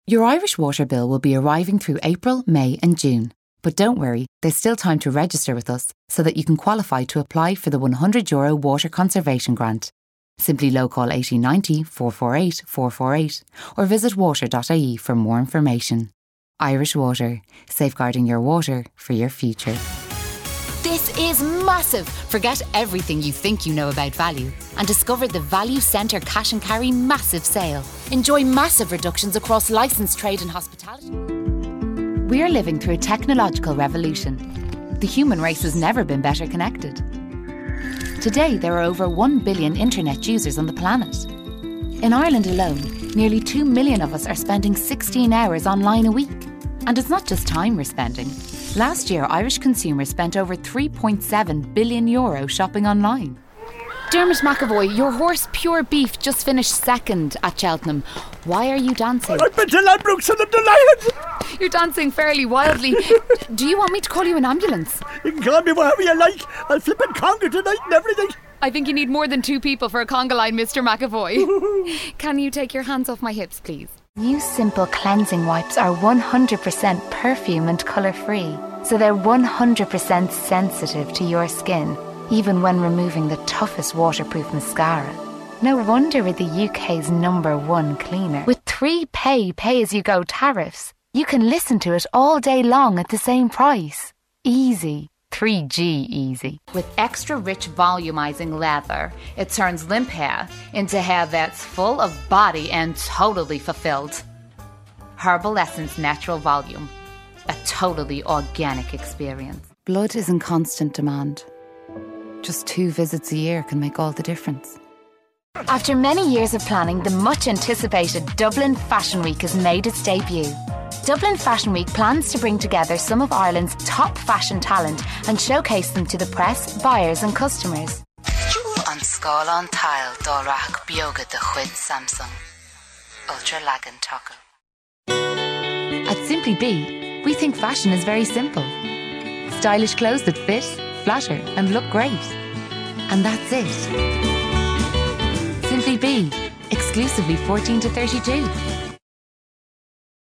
Your Irish water bill will be arriving through April, May and June. But don't worry, there's still time to register with us so that you can qualify to apply for the €100 water conservation grant. Simply low-call 1890 448 448 or visit water.ie for more information. Irish Water, safeguarding your water for your future. This is massive! Forget everything you think you know about value and discover the Value Centre Cash and Carry massive sale. Enjoy massive reductions across licensed trade and hospitality. We're living through a technological revolution. The human race has never been better connected. Today, there are over 1 billion internet users on the planet. In Ireland alone, nearly 2 million of us are spending 16 hours online a week. And it's not just time we're spending. Last year, Irish consumers spent over €3.7 billion shopping online. Dermot McAvoy, your horse Pure Beef just finished second at Cheltenham. Why are you dancing? I've been to Ladbrokes and I'm delighted. You're dancing fairly wildly. Do you want me to call you an ambulance? You can call me whatever you like. I'll flip in conga tonight and everything. I think you need more than 2 people for a conga line, Mr. McAvoy. Can you take your hands off my hips, please? New Simple cleansing wipes are 100% perfume and colour-free, so they're 100% sensitive to your skin, even when removing the toughest waterproof mascara. No wonder we're the UK's #1 cleaner. With 3 pay-as-you-go tariffs, you can listen to it all day long at the same price. Easy. 3G easy. With extra rich volumizing leather, it turns limp hair into hair that's full of body and totally fulfilled. Herbal Essence Natural Volume. A totally organic experience. Blood is in constant demand. Just 2 visits a year can make all the difference. After many years of planning, the much-anticipated Dublin Fashion Week has made its debut. Dublin Fashion Week plans to bring together some of Ireland's top fashion talent and showcase them to the press, buyers and customers. An Scáil Tile Dórach Bioga de Chuid Samsung Ultra Lagan Taco. At Simply Be, we think fashion is very simple. Stylish clothes that fit, flatter and look great. And that's it. Simply Be, exclusively 14 to 32.